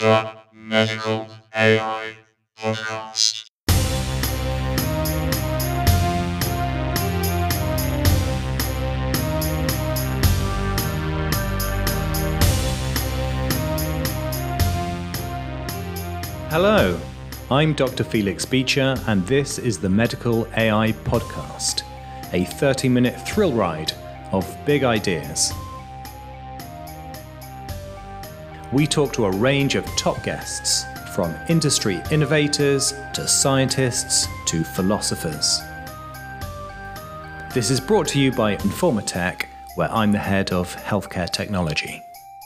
the Medical AI Podcast. Hello, I'm Dr. Felix Beecher, and this is the Medical AI Podcast, a 30-minute thrill ride of big ideas. We talk to a range of top guests, from industry innovators to scientists to philosophers. This is brought to you by Informatech, where I'm the head of healthcare technology.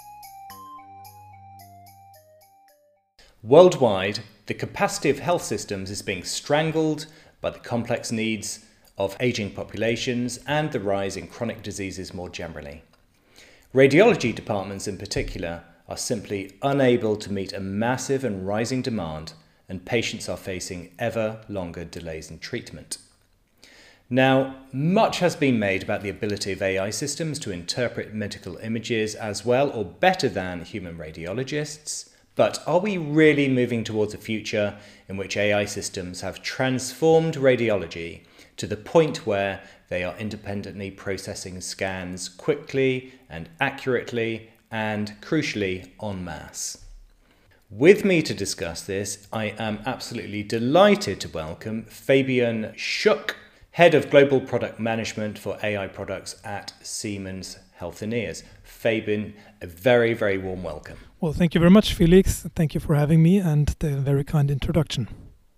Worldwide, the capacity of health systems is being strangled by the complex needs of aging populations and the rise in chronic diseases more generally. Radiology departments in particular are simply unable to meet a massive and rising demand, and patients are facing ever longer delays in treatment. Now, much has been made about the ability of AI systems to interpret medical images as well or better than human radiologists. But are we really moving towards a future in which AI systems have transformed radiology to the point where they are independently processing scans quickly and accurately and, crucially, en masse? With me to discuss this, I am absolutely delighted to welcome Fabian Schuck, Head of Global Product Management for AI Products at Siemens Healthineers. Fabian, a very, very warm welcome. Well, thank you very much, Felix. Thank you for having me and the very kind introduction.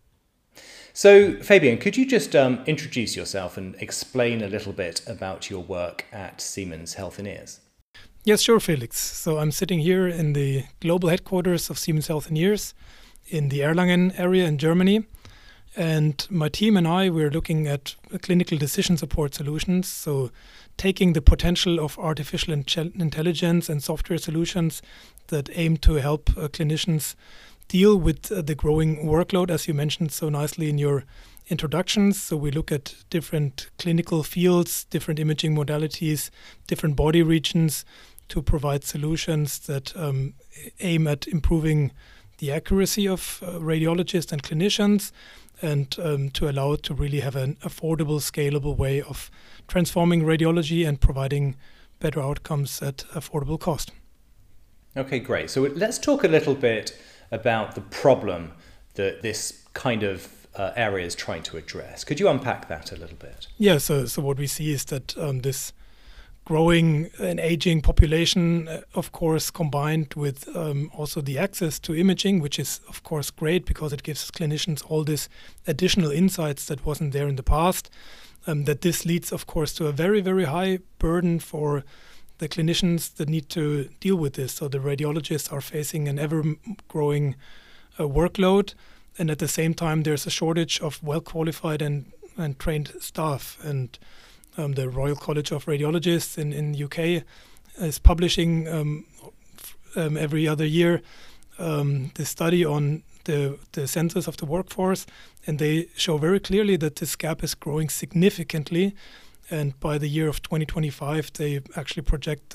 So, Fabian, could you just introduce yourself and explain a little bit about your work at Siemens Healthineers? Yes, sure, Felix. So I'm sitting here in the global headquarters of Siemens Healthineers in the Erlangen area in Germany. And my team and I, we're looking at clinical decision support solutions. So taking the potential of artificial intelligence and software solutions that aim to help clinicians deal with the growing workload, as you mentioned so nicely in your introductions. So we look at different clinical fields, different imaging modalities, different body regions to provide solutions that aim at improving the accuracy of radiologists and clinicians, and to allow it to really have an affordable, scalable way of transforming radiology and providing better outcomes at affordable cost. Okay, great. So let's talk a little bit about the problem that this kind of area is trying to address. Could you unpack that a little bit? Yeah, so what we see is that this growing and aging population, of course, combined with also the access to imaging, which is, of course, great because it gives clinicians all this additional insights that wasn't there in the past, that this leads, of course, to a very, very high burden for the clinicians that need to deal with this. So the radiologists are facing an ever-growing workload, and at the same time, there's a shortage of well-qualified and trained staff. And the Royal College of Radiologists in the UK is publishing every other year the study on the census of the workforce, and they show very clearly that this gap is growing significantly. And by the year of 2025, they actually project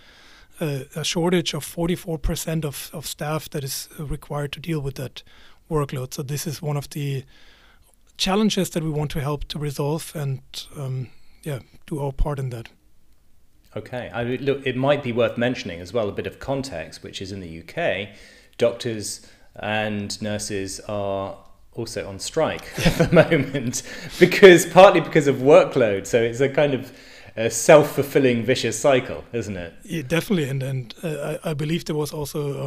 a shortage of 44% of staff that is required to deal with that workload. So this is one of the challenges that we want to help to resolve and do our part in that. Okay. Look, it might be worth mentioning as well a bit of context, which is in the UK, doctors and nurses are also on strike at the moment, partly because of workload. So it's a kind of a self-fulfilling vicious cycle, isn't it? Yeah, definitely. And I believe there was also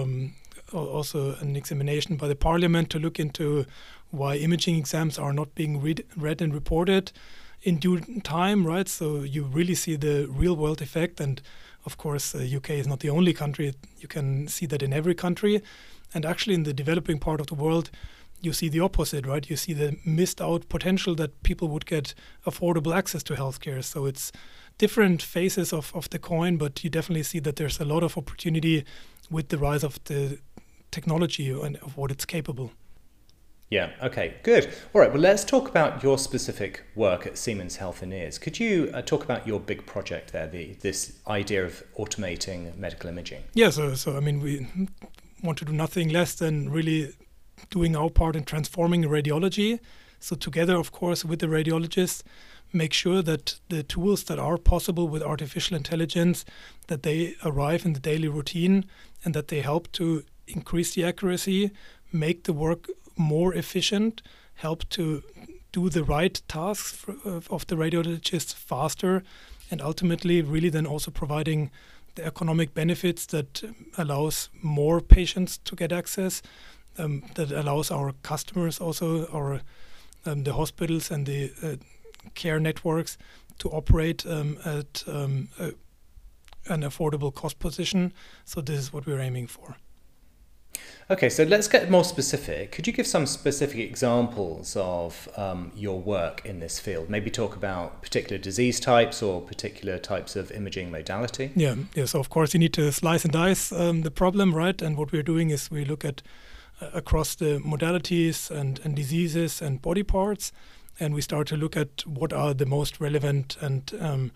an examination by the Parliament to look into why imaging exams are not being read and reported in due time, right? So you really see the real world effect. And of course, the UK is not the only country. You can see that in every country. And actually in the developing part of the world, you see the opposite, right? You see the missed out potential that people would get affordable access to healthcare. So it's different phases of the coin, but you definitely see that there's a lot of opportunity with the rise of the technology and of what it's capable. Yeah, okay, good. All right, well, let's talk about your specific work at Siemens Healthineers. Could you talk about your big project there, this idea of automating medical imaging? Yeah, so I mean, want to do nothing less than really doing our part in transforming radiology. So together, of course, with the radiologists, make sure that the tools that are possible with artificial intelligence, that they arrive in the daily routine and that they help to increase the accuracy, make the work more efficient, help to do the right tasks of the radiologists faster, and ultimately really then also providing the economic benefits that allows more patients to get access, that allows our customers also, our the hospitals and the care networks to operate at an affordable cost position. So this is what we're aiming for. Okay, so let's get more specific. Could you give some specific examples of your work in this field? Maybe talk about particular disease types or particular types of imaging modality. Yeah. So of course you need to slice and dice the problem, right? And what we're doing is we look at across the modalities and diseases and body parts, and we start to look at what are the most relevant and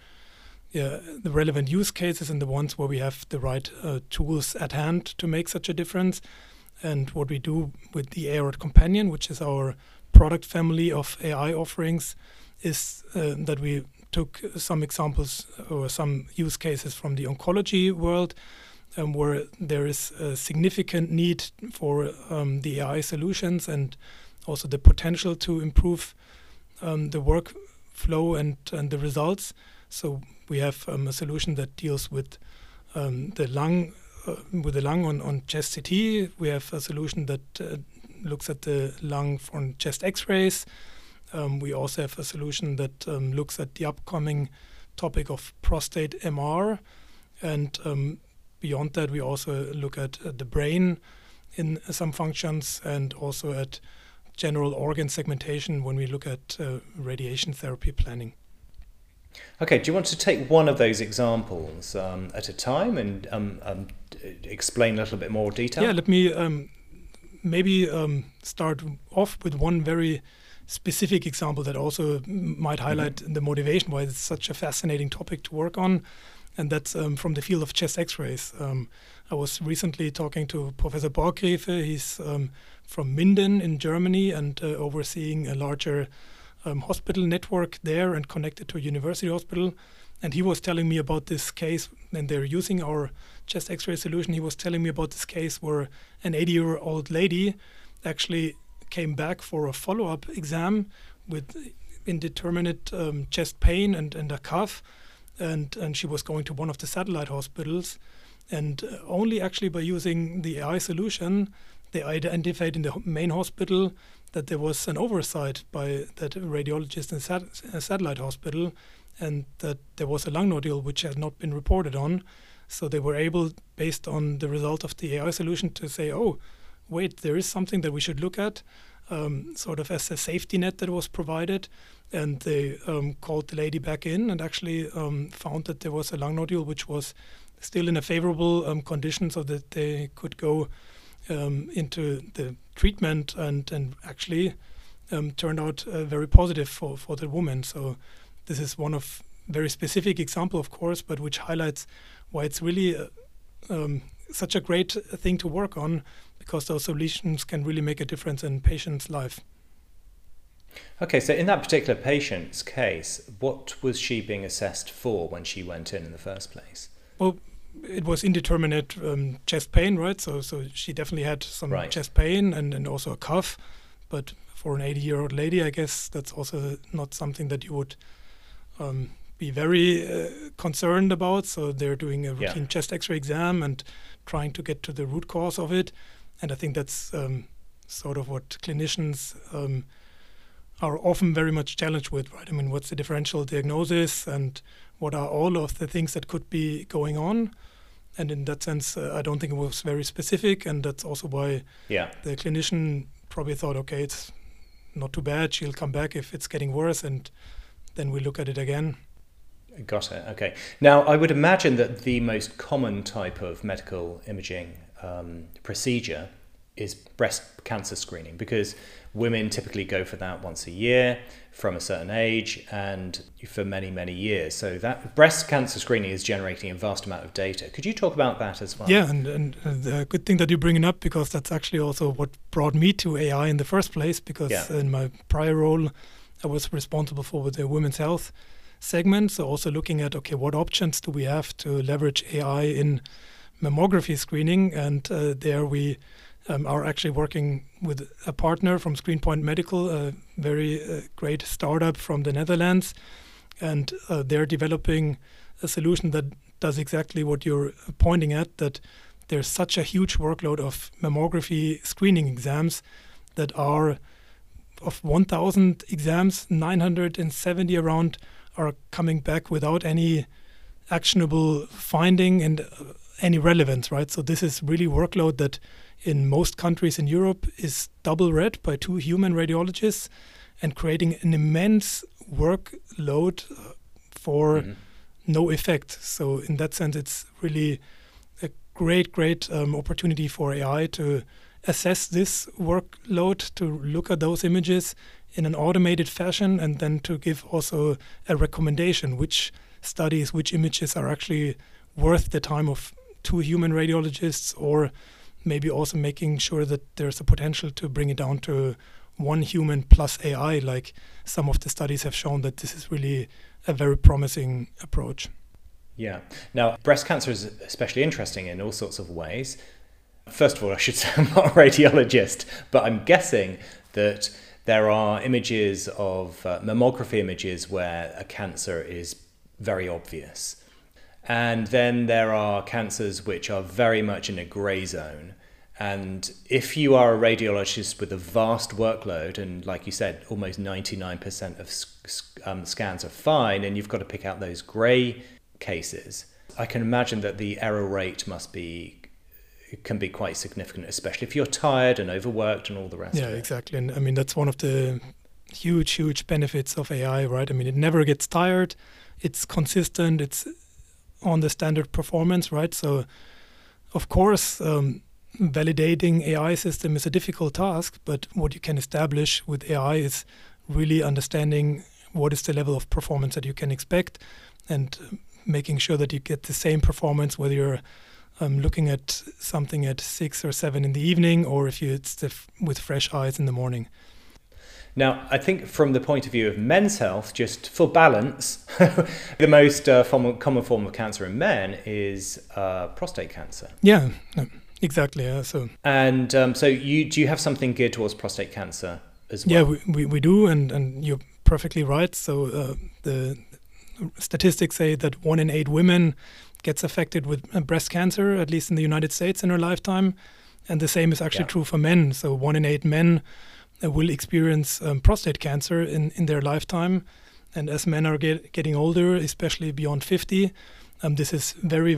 the relevant use cases and the ones where we have the right tools at hand to make such a difference. And what we do with the AORAD Companion, which is our product family of AI offerings, is that we took some examples or some use cases from the oncology world, where there is a significant need for the AI solutions and also the potential to improve the workflow and the results. So we have a solution that deals with the lung on chest CT. We have a solution that looks at the lung on chest X-rays. We also have a solution that looks at the upcoming topic of prostate MR. And beyond that, we also look at the brain in some functions and also at general organ segmentation when we look at radiation therapy planning. Okay, do you want to take one of those examples at a time and explain a little bit more detail? Yeah, let me maybe start off with one very specific example that also might highlight the motivation why it's such a fascinating topic to work on, and that's from the field of chest X-rays. I was recently talking to Professor Borggreve. He's from Minden in Germany and overseeing a larger hospital network there and connected to a university hospital. And he was telling me about this case, and they're using our chest X-ray solution. He was telling me about this case where an 80-year-old lady actually came back for a follow-up exam with indeterminate chest pain and a cough. And she was going to one of the satellite hospitals. And only actually by using the AI solution, they identified in the main hospital that there was an oversight by that radiologist in a satellite hospital, and that there was a lung nodule which had not been reported on. So they were able, based on the result of the AI solution, to say, oh, wait, there is something that we should look at, sort of as a safety net that was provided. And they called the lady back in and actually found that there was a lung nodule which was still in a favorable condition so that they could go into the treatment and actually turned out very positive for the woman. So this is one of very specific example, of course, but which highlights why it's really such a great thing to work on, because those solutions can really make a difference in patients' life. Okay, so in that particular patient's case, what was she being assessed for when she went in the first place? Well, it was indeterminate chest pain, right? So she definitely had some chest pain and also a cough. But for an 80-year-old lady, I guess that's also not something that you would be very concerned about. So they're doing a routine chest X-ray exam and trying to get to the root cause of it. And I think that's sort of what clinicians are often very much challenged with, right? I mean, what's the differential diagnosis and what are all of the things that could be going on? And in that sense, I don't think it was very specific. And that's also why the clinician probably thought, okay, it's not too bad. She'll come back if it's getting worse. And then we look at it again. Got it. Okay. Now, I would imagine that the most common type of medical imaging procedure is breast cancer screening, because women typically go for that once a year from a certain age and for many, many years. So that breast cancer screening is generating a vast amount of data. Could you talk about that as well? Yeah, and the good thing that you bring it up, because that's actually also what brought me to AI in the first place, because in my prior role, I was responsible for the women's health segment. So also looking at, okay, what options do we have to leverage AI in mammography screening? And there we are actually working with a partner from ScreenPoint Medical, a very great startup from the Netherlands. And they're developing a solution that does exactly what you're pointing at, that there's such a huge workload of mammography screening exams that are of 1,000 exams, 970 around are coming back without any actionable finding and any relevance, right? So this is really workload that in most countries in Europe is double read by 2 human radiologists and creating an immense workload for no effect. So in that sense, it's really a great opportunity for AI to assess this workload, to look at those images in an automated fashion, and then to give also a recommendation which studies, which images are actually worth the time of 2 human radiologists, or maybe also making sure that there's a potential to bring it down to 1 human plus AI, like some of the studies have shown that this is really a very promising approach. Yeah. Now, breast cancer is especially interesting in all sorts of ways. First of all, I should say I'm not a radiologist, but I'm guessing that there are images of mammography images where a cancer is very obvious. And then there are cancers which are very much in a grey zone. And if you are a radiologist with a vast workload, and like you said, almost 99% of scans are fine, and you've got to pick out those grey cases, I can imagine that the error rate can be quite significant, especially if you're tired and overworked and all the rest of it. Yeah, exactly. And I mean, that's one of the huge benefits of AI, right? I mean, it never gets tired. It's consistent. It's on the standard performance, right? So, of course, validating AI system is a difficult task, but what you can establish with AI is really understanding what is the level of performance that you can expect, and making sure that you get the same performance whether you're looking at something at 6 or 7 in the evening, or if it's with fresh eyes in the morning. Now, I think from the point of view of men's health, just for balance, the most common form of cancer in men is prostate cancer. Yeah, exactly. So do you have something geared towards prostate cancer as well? Yeah, we do, and you're perfectly right. So the statistics say that 1 in 8 women gets affected with breast cancer, at least in the United States, in her lifetime. And the same is actually true for men. So 1 in 8 men will experience prostate cancer in their lifetime. And as men are getting older, especially beyond 50, this is very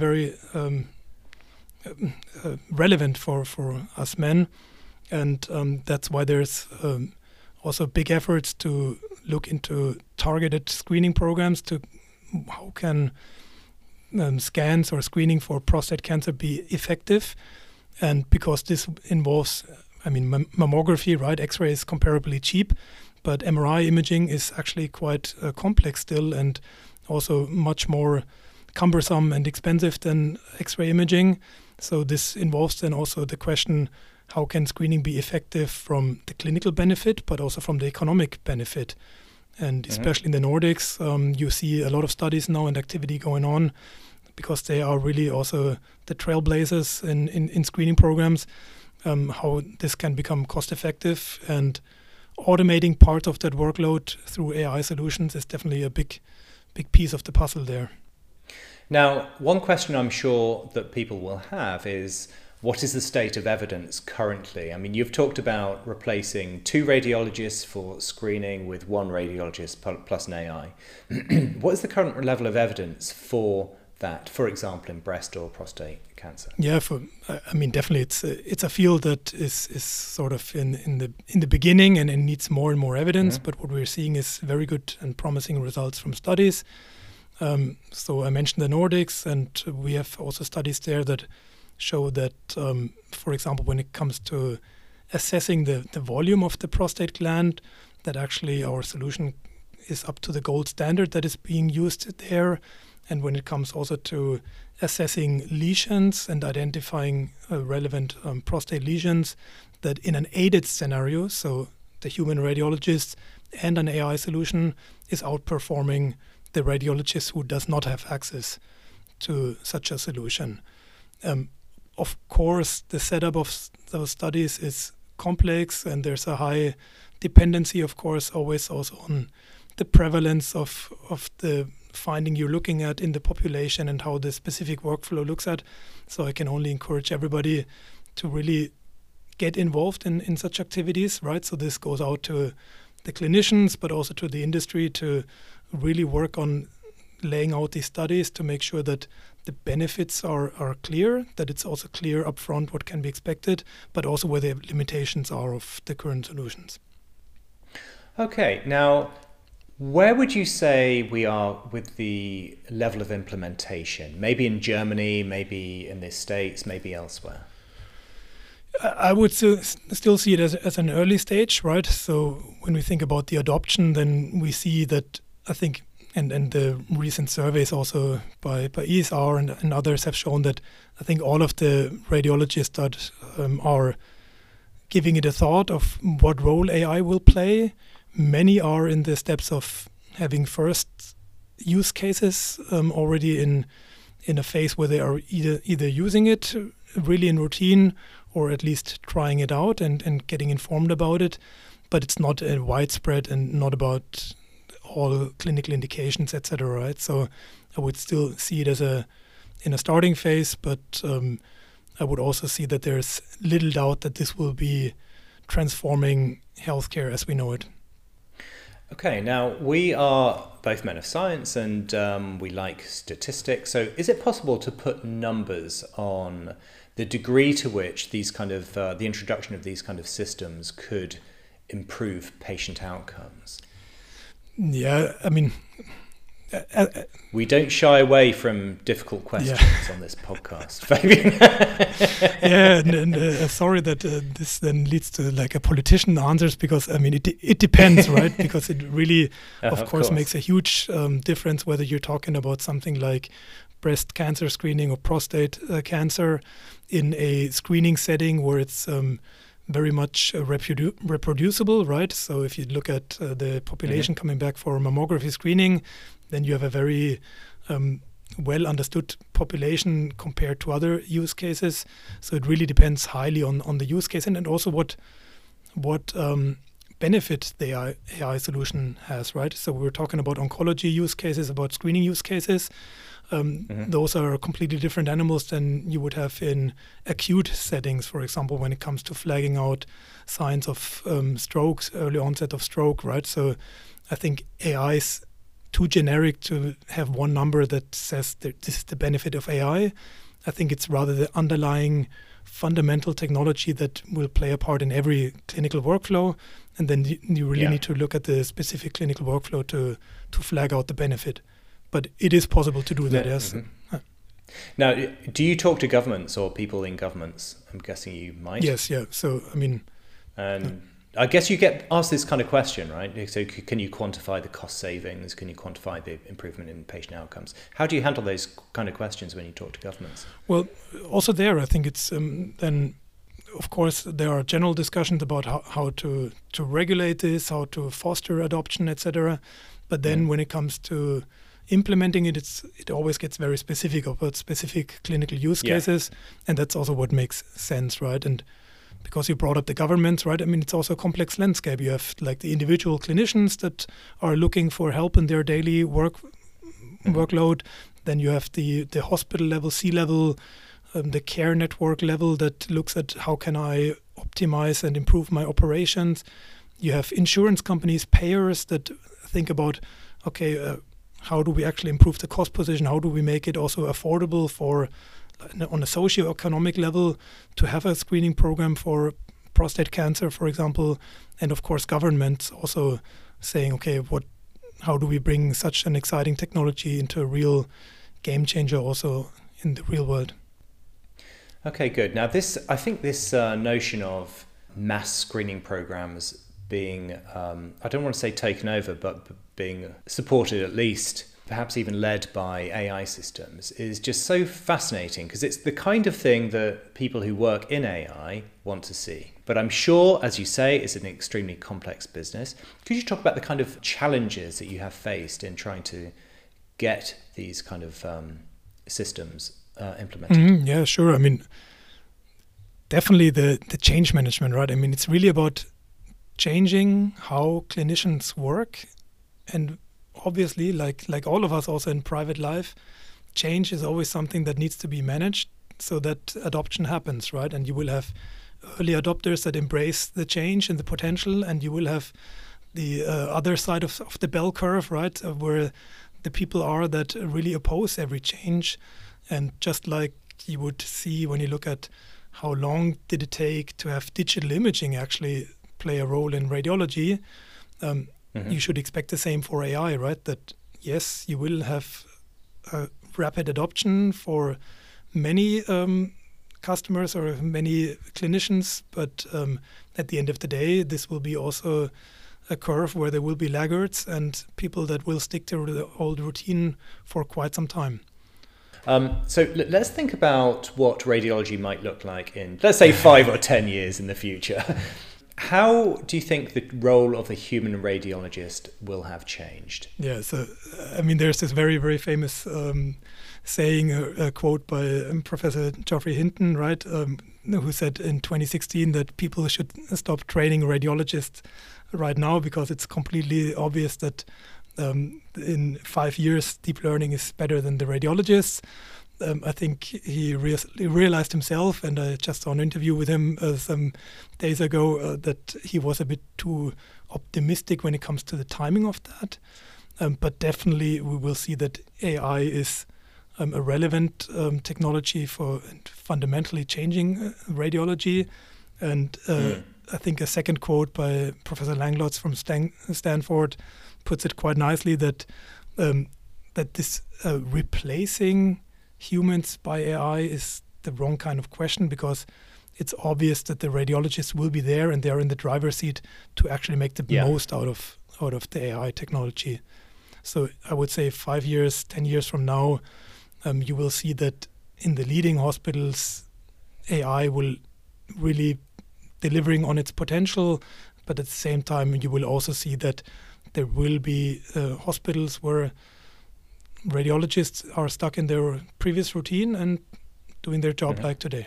relevant for us men. And that's why there's also big efforts to look into targeted screening programs to how can scans or screening for prostate cancer be effective. And because this involves, mammography, right? X-ray is comparably cheap, but MRI imaging is actually quite complex still, and also much more cumbersome and expensive than X-ray imaging. So this involves then also the question, how can screening be effective from the clinical benefit, but also from the economic benefit? And especially in the Nordics, you see a lot of studies now and activity going on, because they are really also the trailblazers in screening programs, how this can become cost effective, and automating part of that workload through AI solutions is definitely a big piece of the puzzle there. Now, one question I'm sure that people will have is, what is the state of evidence currently? I mean, you've talked about replacing 2 radiologists for screening with 1 radiologist plus an AI. What is the current level of evidence for that, for example, in breast or prostate cancer? Yeah, definitely it's a field that is sort of in the beginning and it needs more and more evidence. But what we're seeing is very good and promising results from studies. So I mentioned the Nordics, and we have also studies there that show that, for example, when it comes to assessing the volume of the prostate gland, that actually our solution is up to the gold standard that is being used there. And when it comes also to assessing lesions and identifying relevant prostate lesions, that in an aided scenario, so the human radiologist and an AI solution is outperforming the radiologist who does not have access to such a solution. Of course, the setup of those studies is complex, and there's a high dependency, of course, always also on the prevalence of the finding you're looking at in the population and how the specific workflow looks at. So I can only encourage everybody to really get involved in such activities, right? So this goes out to the clinicians, but also to the industry to really work on laying out these studies to make sure that the benefits are clear, that it's also clear upfront what can be expected, but also where the limitations are of the current solutions. Okay, now where would you say we are with the level of implementation? Maybe in Germany, maybe in the States, maybe elsewhere? I would still see it as an early stage, right? So when we think about the adoption, then we see that, I think, and the recent surveys also by ESR and others have shown that I think all of the radiologists that are giving it a thought of what role AI will play. Many are in the steps of having first use cases already in a phase where they are either using it really in routine or at least trying it out and getting informed about it. But it's not widespread and not about all clinical indications, etc. Right? So I would still see it as in a starting phase, but I would also see that there's little doubt that this will be transforming healthcare as we know it. Okay, now we are both men of science and we like statistics. So is it possible to put numbers on the degree to which these kind of the introduction of these kind of systems could improve patient outcomes? Yeah, I mean, we don't shy away from difficult questions on this podcast, Fabian. Yeah, and sorry that this then leads to like a politician answers, because I mean it depends, right? Because it really, of course, makes a huge difference whether you're talking about something like breast cancer screening or prostate cancer in a screening setting where it's very much reproducible, right? So if you look at the population coming back for mammography screening, then you have a very well understood population compared to other use cases. So it really depends highly on the use case and also what benefit the AI solution has, right? So we're talking about oncology use cases, about screening use cases. Those are completely different animals than you would have in acute settings, for example, when it comes to flagging out signs of strokes, early onset of stroke, right? So I think AI is too generic to have one number that says that this is the benefit of AI. I think it's rather the underlying fundamental technology that will play a part in every clinical workflow. And then you really need to look at the specific clinical workflow to flag out the benefit. But it is possible to do that, yes. Mm-hmm. Now, do you talk to governments or people in governments? I'm guessing you might. Yes, yeah. So, I mean... And I guess you get asked this kind of question, right? So can you quantify the cost savings? Can you quantify the improvement in patient outcomes? How do you handle those kind of questions when you talk to governments? Well, also there, I think it's then... Of course, there are general discussions about how to regulate this, how to foster adoption, etc. But then when it comes to implementing it, it always gets very specific about specific clinical use cases, and that's also what makes sense, right? And because you brought up the governments, right? I mean, it's also a complex landscape. You have like the individual clinicians that are looking for help in their daily workload. Then you have the hospital level, C-level, the care network level that looks at how can I optimize and improve my operations. You have insurance companies, payers that think about, okay, how do we actually improve the cost position? How do we make it also affordable for, on a socio-economic level, to have a screening program for prostate cancer, for example? And of course, governments also saying, okay, how do we bring such an exciting technology into a real game changer also in the real world? Okay, good. Now, I think this notion of mass screening programs being, I don't want to say taken over, but being supported at least, perhaps even led by AI systems, is just so fascinating because it's the kind of thing that people who work in AI want to see. But I'm sure, as you say, it's an extremely complex business. Could you talk about the kind of challenges that you have faced in trying to get these kind of systems implemented? Yeah, sure. I mean, definitely the change management, right? I mean, it's really about changing how clinicians work, and obviously, like all of us also in private life, change is always something that needs to be managed so that adoption happens, right? And you will have early adopters that embrace the change and the potential, and you will have the other side of the bell curve, right, where the people are that really oppose every change. And just like you would see when you look at how long did it take to have digital imaging actually play a role in radiology, you should expect the same for AI, right? That yes, you will have a rapid adoption for many customers or many clinicians, but at the end of the day, this will be also a curve where there will be laggards and people that will stick to the old routine for quite some time. So let's think about what radiology might look like in, let's say, 5 or 10 years in the future. How do you think the role of the human radiologist will have changed? Yeah, so I mean, there's this very, very famous saying, a quote by Professor Geoffrey Hinton, right, who said in 2016 that people should stop training radiologists right now because it's completely obvious that in 5 years, deep learning is better than the radiologists. I think he realized himself, and I just saw an interview with him some days ago, that he was a bit too optimistic when it comes to the timing of that. But definitely we will see that AI is a relevant technology for fundamentally changing radiology. And I think a second quote by Professor Langlotz from Stanford puts it quite nicely that that this replacing humans by AI is the wrong kind of question, because it's obvious that the radiologists will be there and they're in the driver's seat to actually make the most out of the AI technology. So I would say 5 years, 10 years from now, you will see that in the leading hospitals, AI will really delivering on its potential, but at the same time, you will also see that there will be hospitals where radiologists are stuck in their previous routine and doing their job like today.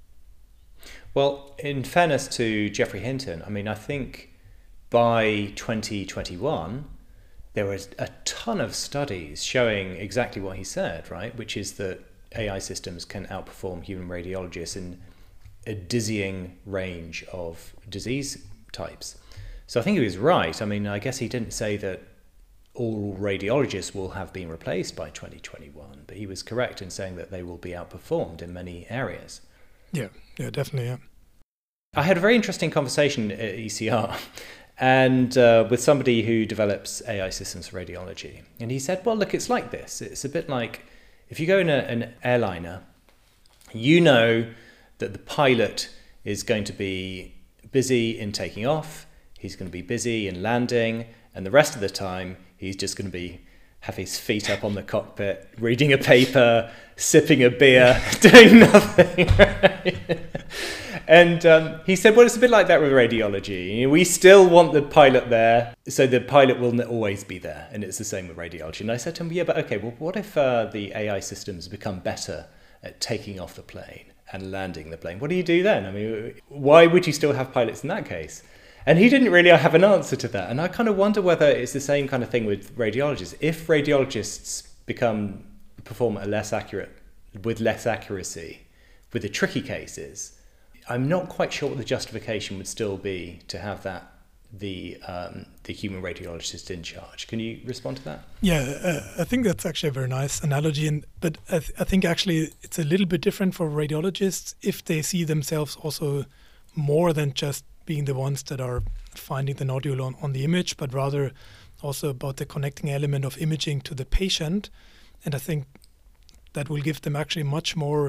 Well, in fairness to Geoffrey Hinton, I mean, I think by 2021, there was a ton of studies showing exactly what he said, right? Which is that AI systems can outperform human radiologists in a dizzying range of disease types. So I think he was right. I mean, I guess he didn't say that all radiologists will have been replaced by 2021, but he was correct in saying that they will be outperformed in many areas. Yeah, definitely, yeah. I had a very interesting conversation at ECR and with somebody who develops AI systems for radiology. And he said, well, look, it's like this. It's a bit like if you go in an airliner, you know that the pilot is going to be busy in taking off, he's going to be busy in landing, and the rest of the time, he's just going to have his feet up on the cockpit, reading a paper, sipping a beer, doing nothing. Right? And he said, well, it's a bit like that with radiology. We still want the pilot there, so the pilot will always be there. And it's the same with radiology. And I said to him, yeah, but okay, well, what if the AI systems become better at taking off the plane and landing the plane? What do you do then? I mean, why would you still have pilots in that case? And he didn't really have an answer to that. And I kind of wonder whether it's the same kind of thing with radiologists. If radiologists perform with less accuracy with the tricky cases, I'm not quite sure what the justification would still be to have the human radiologist in charge. Can you respond to that? Yeah, I think that's actually a very nice analogy. But I think actually it's a little bit different for radiologists if they see themselves also more than just being the ones that are finding the nodule on the image, but rather also about the connecting element of imaging to the patient. And I think that will give them actually much more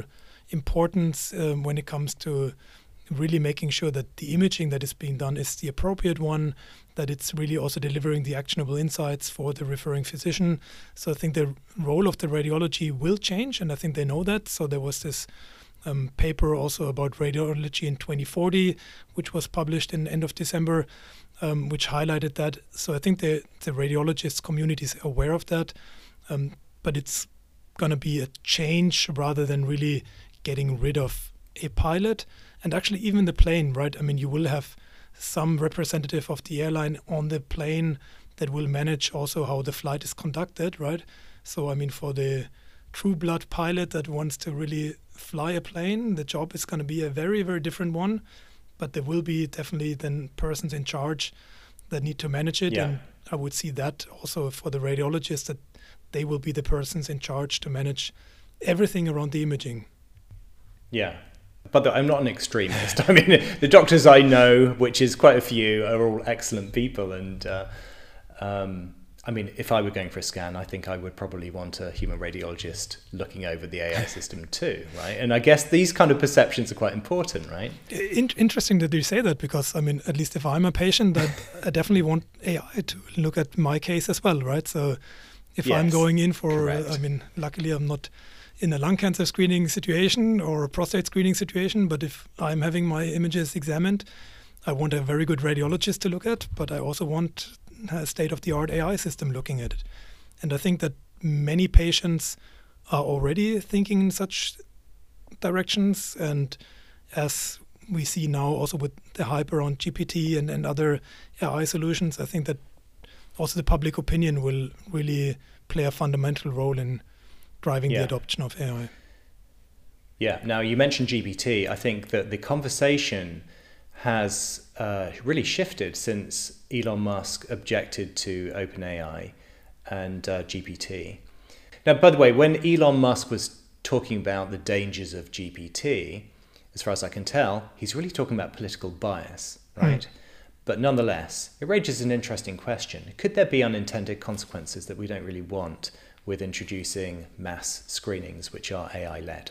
importance when it comes to really making sure that the imaging that is being done is the appropriate one, that it's really also delivering the actionable insights for the referring physician. So I think the role of the radiology will change, and I think they know that. So there was this paper also about radiology in 2040, which was published in the end of December, which highlighted that. So I think the radiologist community is aware of that, but it's going to be a change rather than really getting rid of a pilot. And actually even the plane, right? I mean, you will have some representative of the airline on the plane that will manage also how the flight is conducted, right? So I mean, for the true blood pilot that wants to really fly a plane, the job is going to be a very, very different one. But there will be definitely then persons in charge that need to manage it. Yeah. And I would see that also for the radiologists, that they will be the persons in charge to manage everything around the imaging. Yeah. But I'm not an extremist. I mean, the doctors I know, which is quite a few, are all excellent people. And I mean, if I were going for a scan, I think I would probably want a human radiologist looking over the AI system too, right? And I guess these kind of perceptions are quite important, right? Interesting that you say that, because, I mean, at least if I'm a patient, I definitely want AI to look at my case as well, right? So if I'm going in for, correct. I mean, luckily I'm not in a lung cancer screening situation or a prostate screening situation, but if I'm having my images examined, I want a very good radiologist to look at, but I also want a state-of-the-art AI system looking at it. And I think that many patients are already thinking in such directions, and as we see now also with the hype around GPT and other AI solutions, I think that also the public opinion will really play a fundamental role in driving the adoption of AI. Yeah. Now, you mentioned GPT. I think that the conversation has really shifted since Elon Musk objected to OpenAI and GPT. Now, by the way, when Elon Musk was talking about the dangers of GPT, as far as I can tell, he's really talking about political bias, right? But nonetheless, it raises an interesting question. Could there be unintended consequences that we don't really want with introducing mass screenings which are AI-led?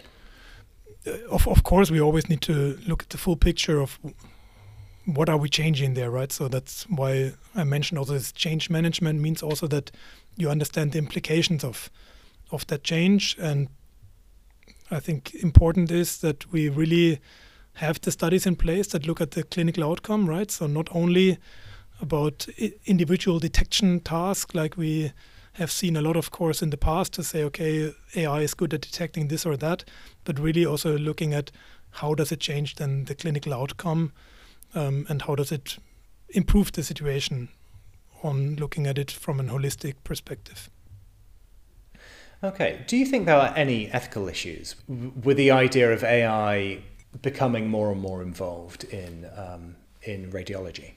Of course, we always need to look at the full picture of what are we changing there, right? So that's why I mentioned also this change management means also that you understand the implications of that change. And I think important is that we really have the studies in place that look at the clinical outcome, right? So not only about individual detection tasks like we have seen a lot, of course, in the past to say, okay, AI is good at detecting this or that, but really also looking at how does it change then the clinical outcome, and how does it improve the situation on looking at it from an holistic perspective. Okay. Do you think there are any ethical issues with the idea of AI becoming more and more involved in radiology?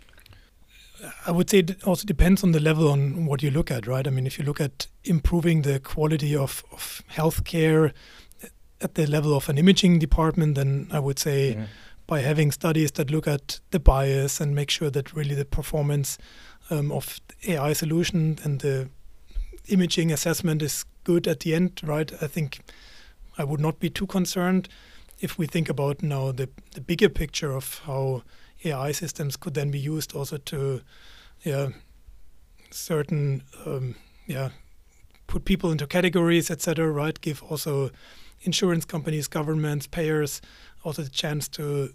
I would say it also depends on the level on what you look at, right? I mean, if you look at improving the quality of healthcare at the level of an imaging department, then I would say by having studies that look at the bias and make sure that really the performance of AI solution and the imaging assessment is good at the end, right? I think I would not be too concerned. If we think about now the bigger picture of how AI systems could then be used also to certain put people into categories, etc., right? Give also insurance companies, governments, payers also the chance to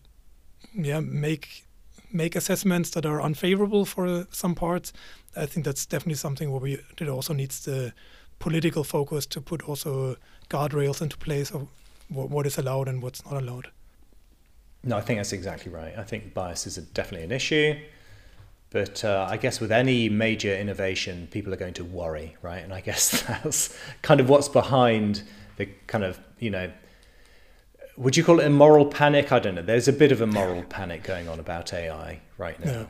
make assessments that are unfavorable for some parts. I think that's definitely something where it also needs the political focus to put also guardrails into place of what is allowed and what's not allowed. No, I think that's exactly right. I think bias is definitely an issue. But I guess with any major innovation, people are going to worry, right? And I guess that's kind of what's behind the kind of, would you call it a moral panic? I don't know. There's a bit of a moral panic going on about AI right now.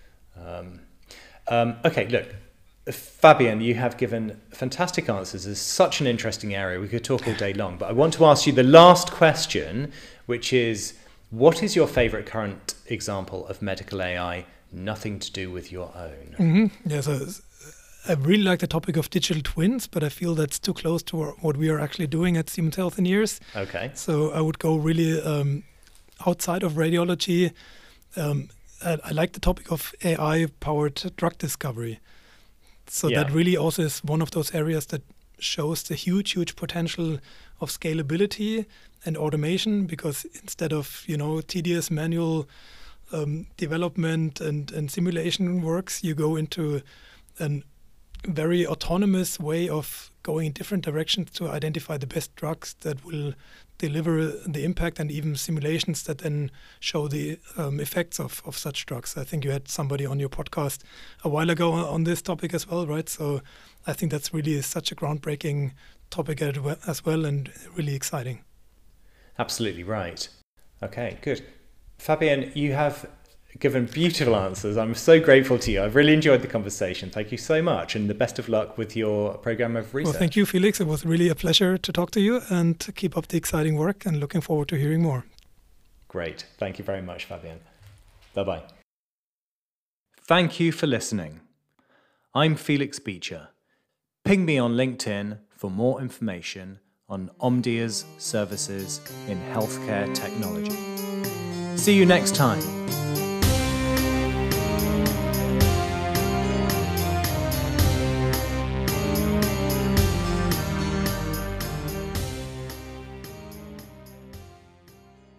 Yeah. Okay, look, Fabian, you have given fantastic answers. It's such an interesting area. We could talk all day long. But I want to ask you the last question, which is, what is your favorite current example of medical AI, nothing to do with your own? Yeah, so I really like the topic of digital twins, but I feel that's too close to what we are actually doing at Siemens Healthineers. Okay. So I would go really outside of radiology. I like the topic of AI-powered drug discovery. So Yeah. that really also is one of those areas that shows the huge, huge potential of scalability and automation, because instead of, tedious manual development and simulation works, you go into a very autonomous way of going in different directions to identify the best drugs that will deliver the impact, and even simulations that then show the effects of such drugs. I think you had somebody on your podcast a while ago on this topic as well, right? So I think that's really such a groundbreaking topic as well, and really exciting. Absolutely right. Okay, good. Fabienne, you have given beautiful answers. I'm so grateful to you. I've really enjoyed the conversation. Thank you so much, and the best of luck with your program of research. Well, thank you, Felix. It was really a pleasure to talk to you, and keep up the exciting work, and looking forward to hearing more. Great. Thank you very much, Fabienne. Bye-bye. Thank you for listening. I'm Felix Beecher. Ping me on LinkedIn for more information on Omdia's services in healthcare technology. See you next time.